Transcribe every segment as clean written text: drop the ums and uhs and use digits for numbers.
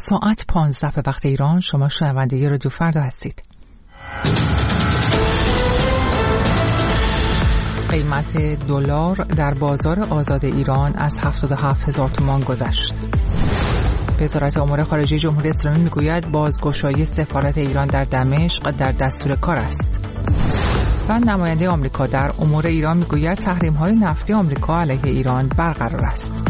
ساعت 15 به وقت ایران. شما شنونده رادیو فردا هستید. قیمت دلار در بازار آزاد ایران از 77,000 تومان گذشت. وزارت امور خارجه جمهوری اسلامی میگوید بازگشایی سفارت ایران در دمشق در دستور کار است. و نماینده آمریکا در امور ایران میگوید تحریم‌های نفتی آمریکا علیه ایران برقرار است.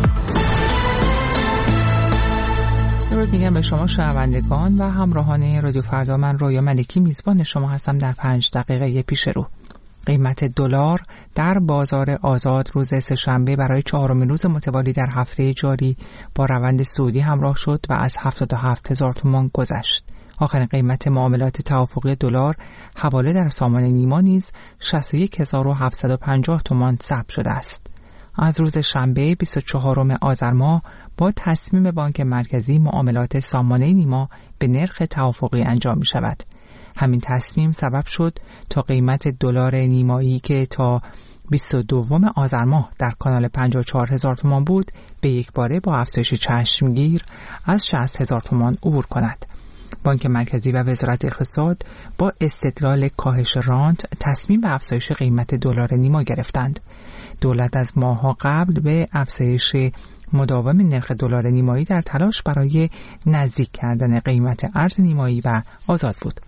درود میگم به شما شنوندگان و همراهان رادیو فردا. من رویا ملکی میزبان شما هستم در 5 دقیقه پیش رو. قیمت دلار در بازار آزاد روز سه‌شنبه برای 4مین روز متوالی در هفته جاری با روند صعودی همراه شد و از 77,000 تومان گذشت. آخرین قیمت معاملات توافقی دلار حواله در سامان نیما نیز 61,750 تومان ثبت شده است. از روز شنبه 24 آذر ماه با تصمیم بانک مرکزی معاملات سامانه نیما به نرخ توافقی انجام می شود. همین تصمیم سبب شد تا قیمت دلار نیمایی که تا 22 آذر ماه در کانال 54,000 تومان بود به یک باره با افزایش چشمگیر از 60,000 تومان عبور کند. بانک مرکزی و وزارت اقتصاد با استدلال کاهش رانت تصمیم به افزایش قیمت دلار نیما گرفتند. دولت از ماه‌ها قبل به افزایش مداوم نرخ دلار نیمایی در تلاش برای نزدیک کردن قیمت ارز نیمایی و آزاد بود.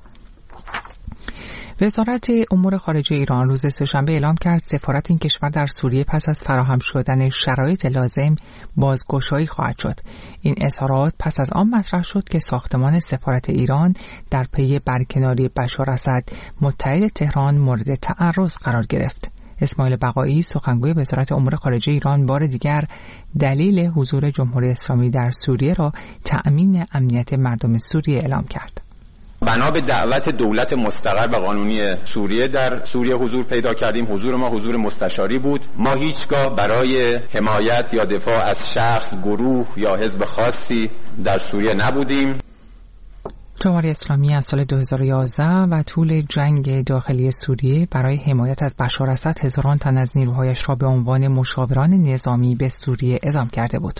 وزارت امور خارجه ایران روز سه‌شنبه اعلام کرد سفارت این کشور در سوریه پس از فراهم شدن شرایط لازم بازگشایی خواهد شد. این اظهارات پس از آن مطرح شد که ساختمان سفارت ایران در پی برکناری بشار اسد متحد تهران مورد تعرض قرار گرفت. اسماعیل بقایی سخنگوی وزارت امور خارجه ایران بار دیگر دلیل حضور جمهوری اسلامی در سوریه را تأمین امنیت مردم سوریه اعلام کرد. بنا به دعوت دولت مستقر و قانونی سوریه در سوریه حضور پیدا کردیم. حضور ما حضور مستشاری بود. ما هیچگاه برای حمایت یا دفاع از شخص، گروه یا حزب خاصی در سوریه نبودیم. جمهوری اسلامی از سال 2011 و طول جنگ داخلی سوریه برای حمایت از بشار اسد هزاران تن از نیروهایش را به عنوان مشاوران نظامی به سوریه اعزام کرده بود.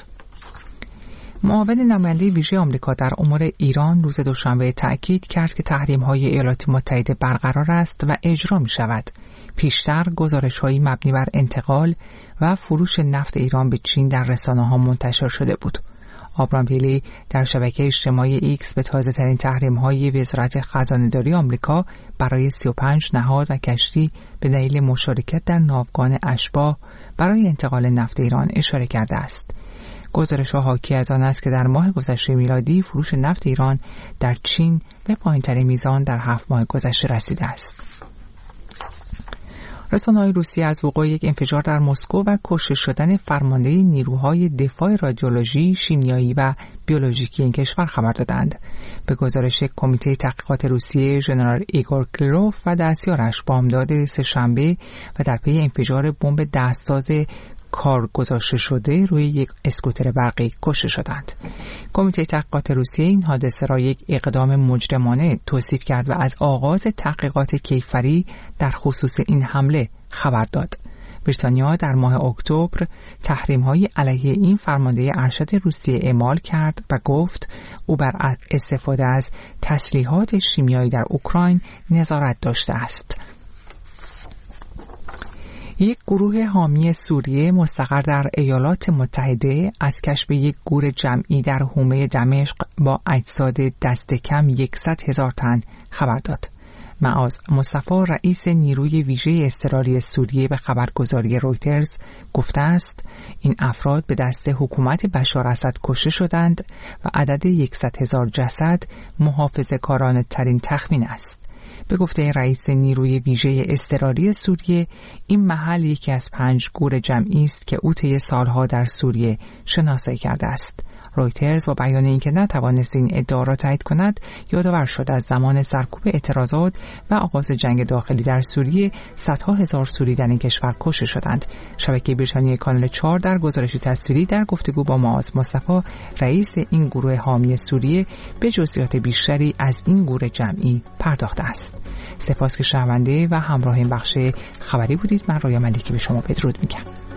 معاون نماینده ویژه آمریکا در امور ایران روز دوشنبه تأکید کرد که تحریم‌های ایالات متحده برقرار است و اجرا می‌شود. پیشتر گزارش‌هایی مبنی بر انتقال و فروش نفت ایران به چین در رسانه‌ها منتشر شده بود. آبرام پیلی در شبکه اجتماعی ایکس به تازه‌ترین تحریم‌های وزارت خزانه‌داری آمریکا برای 35 نهاد و کشتی به دلیل مشارکت در ناوگان اشباح برای انتقال نفت ایران اشاره کرده است. گزارش‌ها حاکی از آن است که در ماه گذشته میلادی فروش نفت ایران در چین به پایین‌ترین میزان در 7 ماه گذشته رسیده است. رسانه‌های روسیه از وقوع یک انفجار در مسکو و کشته شدن فرمانده نیروهای دفاع رادیولوژی، شیمیایی و بیولوژیکی این کشور خبر دادند. به گزارش کمیته تحقیقات روسیه، ژنرال ایگور کریلوف و دستیارش بامداد سه‌شنبه و در پی انفجار بمب دستساز کار گذاشته شده روی یک اسکوتر برقی کشته شدند. کمیته تحقیقات روسیه این حادثه را یک اقدام مجرمانه توصیف کرد و از آغاز تحقیقات کیفری در خصوص این حمله خبر داد. بریتانیا در ماه اکتبر تحریم‌های علیه این فرمانده ارشد روسیه اعمال کرد و گفت او بر استفاده از تسلیحات شیمیایی در اوکراین نظارت داشته است. یک گروه حامی سوریه مستقر در ایالات متحده از کشف یک گور جمعی در حومه دمشق با اجساد دست کم 100,000 تن خبر داد. معاذ مصطفی رئیس نیروی ویژه اضطراری سوریه به خبرگزاری رویترز گفته است این افراد به دست حکومت بشار اسد کشته شدند و عدد 100,000 جسد محافظه‌کارانه ترین تخمین است. به گفته رئیس نیروی ویژه اضطراری سوریه این محل یکی از 5 گور جمعی است که او طی سالها در سوریه شناسایی کرده است. رویترز با بیان اینکه نتوانست این ادعا را تایید کند یادآور شد از زمان سرکوب اعتراضات و آغاز جنگ داخلی در سوریه صدها هزار سوری در این کشور کشته شدند. شبکه بریتانیایی کانال 4 در گزارشی تصویری در گفتگو با معاذ مصطفی رئیس این گروه حامی سوریه به جزئیات بیشتری از این گور جمعی پرداخته است. سپاس که شنونده و همراه این بخش خبری بودید. من رویا ملکی به شما بدرود میگم.